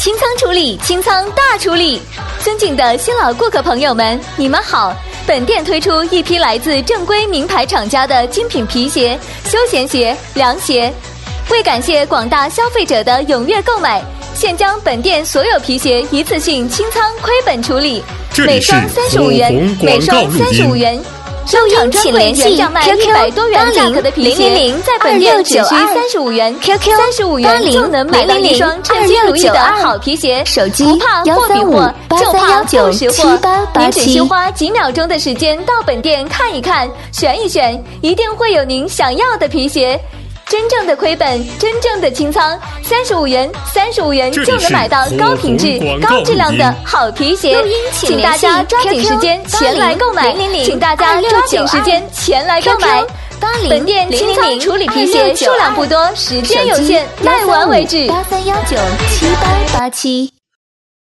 清仓处理，清仓大处理！尊敬的新老顾客朋友们，你们好！本店推出一批来自正规名牌厂家的精品皮鞋、休闲鞋、凉鞋。为感谢广大消费者的踊跃购买，现将本店所有皮鞋一次性清仓亏本处理，每双35元，每双35元。商场专柜原价卖100多元价格的皮鞋，在本店只需35元，35元就能买到一双称心如意的好皮鞋。 手机不怕货比货，就怕不识货。您只需花几秒钟的时间到本店看一看、选一选，一定会有您想要的皮鞋。真正的亏本，真正的清仓，35元就能买到高品质、高质量的好皮鞋。请大家抓紧时间前来购买，请大家抓紧时间前来购买。本店清仓处理皮鞋数量不多，时间有限，卖完为止。 83197887。